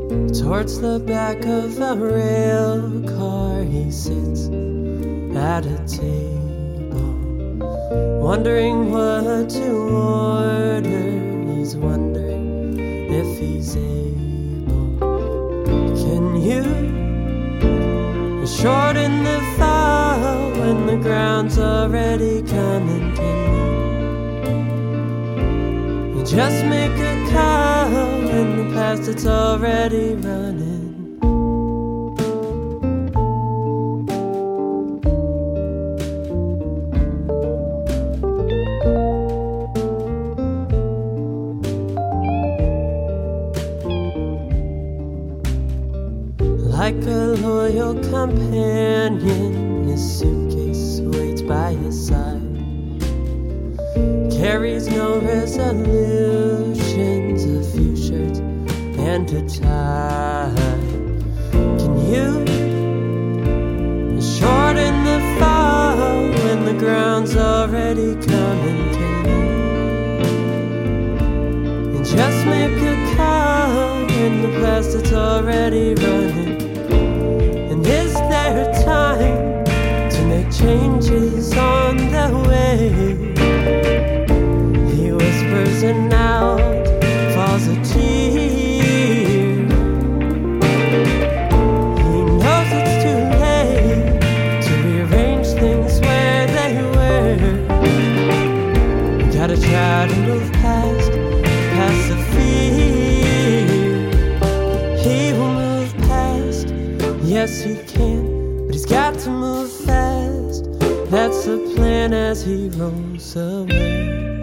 Towards the back of a rail car, he sits at a table, wondering what to order. He's wondering if he's able. Can you shorten the file when the ground's already coming? Can you just make a call in the past it's already running? Like a loyal companion, his suitcase waits by his side. Carries no resolutions, a few shirts and a tie. Can you shorten the fall when the ground's already coming? Can you just make a call in the past that's already running? And is there time to make changes on the way? He whispers and out falls a tear. He knows it's too late to rearrange things where they were. You gotta try to move past the fear. He will move past, yes he can, but he's got to move fast. That's the plan as he rolls away.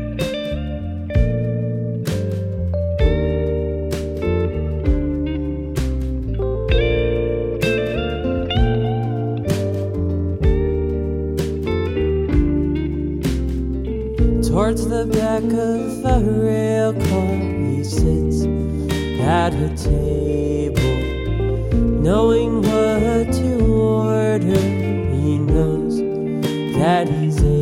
Towards the back of a rail car, he sits at a table, knowing what to order. He knows that he's able.